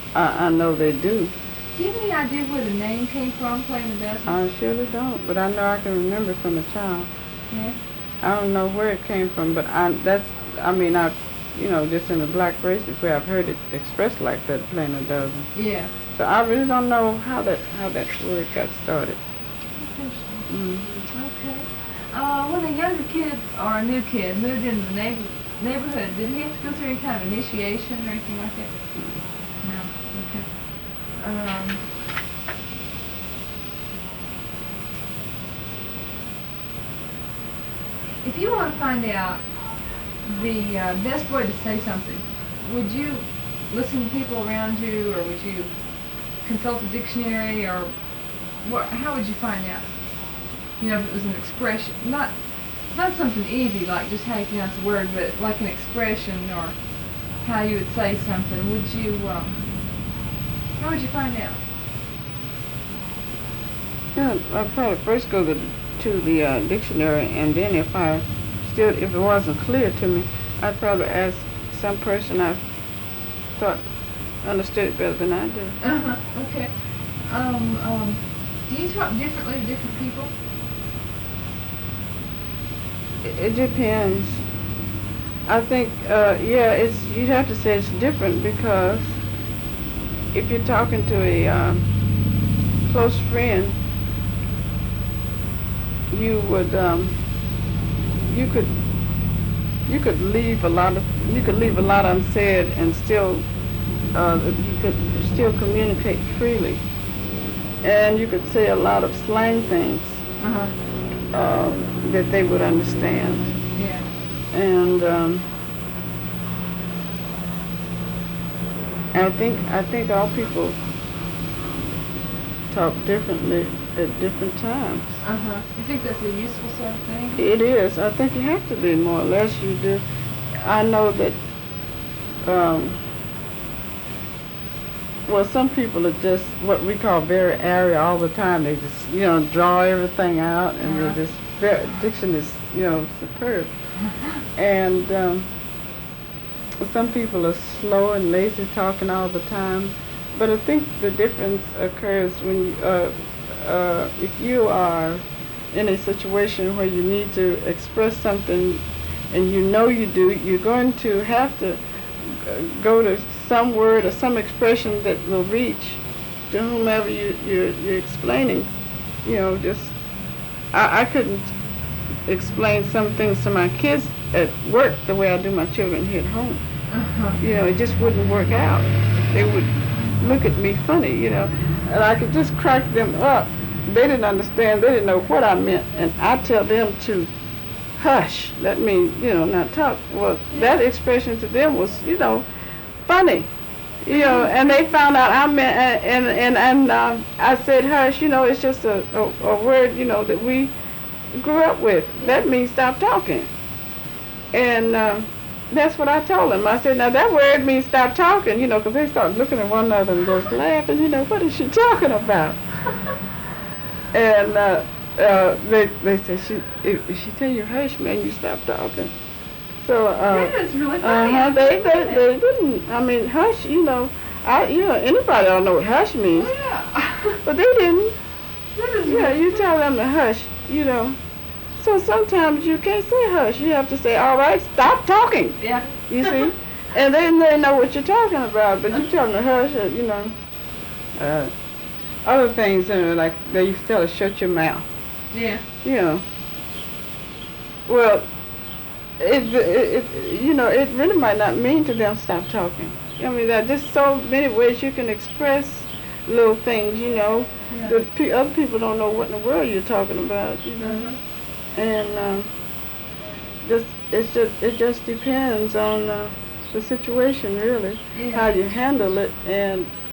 I know they do. Do you have any idea where the name came from, playing a dozen? I surely don't, but I know I can remember from a child. Yeah. I don't know where it came from, but I mean, just in the black races where I've heard it expressed like that, playing a dozen. Yeah. So I really don't know how that word got started. Okay. When a younger kid or a new kid moved into the neighborhood, did he have to go through any kind of initiation or anything like that? No. Okay. If you want to find out the best way to say something, would you listen to people around you, or would you consult a dictionary, or how would you find out? If it was an expression, not something easy like just how you pronounce a word, but like an expression or how you would say something. How would you find out? Yeah, I'd probably first go to the dictionary, and then if it wasn't clear to me, I'd probably ask some person I thought understood it better than I do. Okay. Do you talk differently to different people? It depends. I think, you'd have to say it's different, because if you're talking to a close friend, you would, you could leave a lot unsaid, and still, you could still communicate freely, and you could say a lot of slang things. That they would understand. Yeah. And I think all people talk differently at different times. You think that's a useful sort of thing? It is. I think you have to be, more or less you do. I know that some people are just what we call very airy all the time. They just, draw everything out, and they're just, diction is, superb. And some people are slow and lazy talking all the time. But I think the difference occurs when if you are in a situation where you need to express something, and you're going to have to go to some word or some expression that will reach to whomever you're explaining. I couldn't explain some things to my kids at work the way I do my children here at home. It just wouldn't work out. They would look at me funny, and I could just crack them up. They didn't understand. They didn't know what I meant, and I tell them to hush. That means, not talk. Well, that expression to them was, funny. And they found out I meant, and I said hush. It's just a word, that we grew up with. That means stop talking. And that's what I told them. I said, now that word means stop talking, because they started looking at one another and just laughing, what is she talking about? And they said, if she tell you hush, man, you stop talking. So that is really funny. They didn't. I mean, hush, anybody ought to know what hush means. Oh, yeah. But they didn't. That is really You tell them to hush, So sometimes you can't say hush. You have to say, all right, stop talking. Yeah. You see? And then they know what you're talking about. But you tell them to hush, other things, like they used to tell us, shut your mouth. Yeah. Well, it really might not mean to them stop talking. I mean, there are just so many ways you can express little things, Yeah. that other people don't know what in the world you're talking about, And it just depends on the situation, really, Yeah. how you handle it, and